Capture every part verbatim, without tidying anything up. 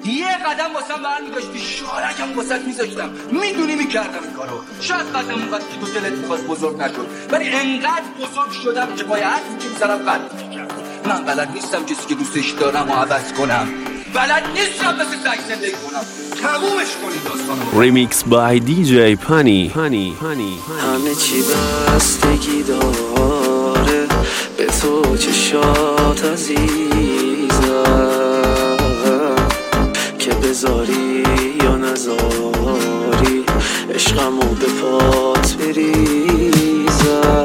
یه قدم واسم برمی‌داشتی شارکم واسط میذاشتم، میدونی میکردم این کارو. شاید قدم اونقدر که تو دلت میخواست بزرگ نشد، ولی انقدر بزرگ شدم که پای حرفی که میزنم قد میکرد. من بلد نیستم کسی که دوستش دارم و عوض کنم، بلد نیستم مثل سگ زندگی کنم. تمومش کنید داستانو. ریمیکس بای دی جی پانی. پانی پانی همه چی بستگی داره به تو، چشات عزیزم، که بذاری یا نذاری عشقمو به پات بریزم.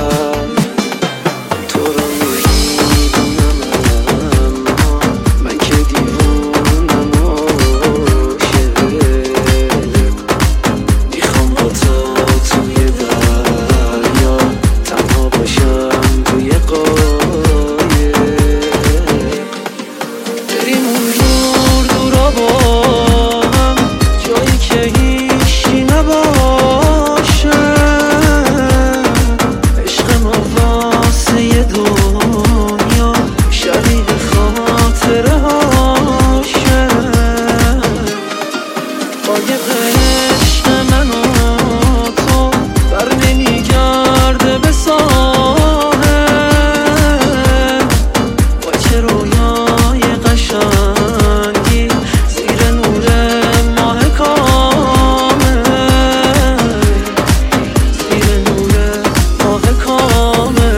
تو رو میدونم اما من که دیوونم عاشق، میخوام با تو توی دریا تنها باشم توی قایق، بریم اون دور دورا با هم، جایی که هیچی نباشه، عشق ما واسه یه دنیا شبیه خاطره هاشه. قایق عشق من و تو بر نمیگرده به ساحل، با چه رویای قشنگی زیر نور ماه کامل، زیر نور ماه کامل.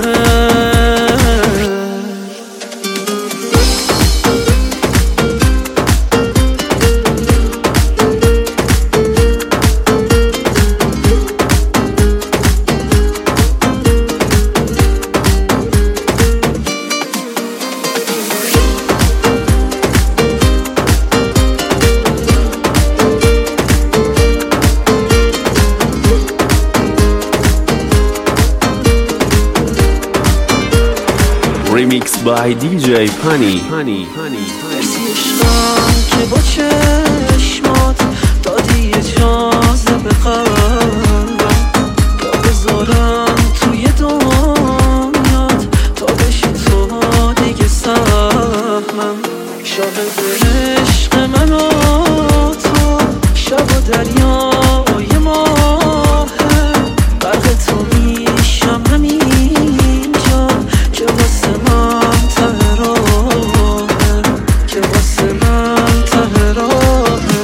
ریمیکس بای دی جی پانی. پانی مرسی عشقم که با چشمات دادی اجازه به قلبم تا بذارم توی دنیات، تا بشی تو دیگه سهمم. شاهد عشق من و تو شب و دریای ماهه، برق تو میشم همینجا که واسه من ته راهه، که واسه من ته راهه.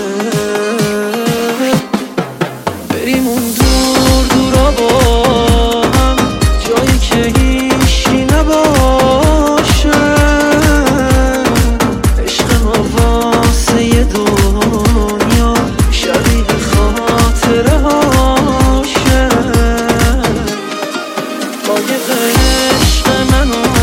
بریم اون دور دورا با هم، جایی که هیچی نباشه، عشق ما واسه یه دنیا شبیه خاطره هاشه. قایق عشق من و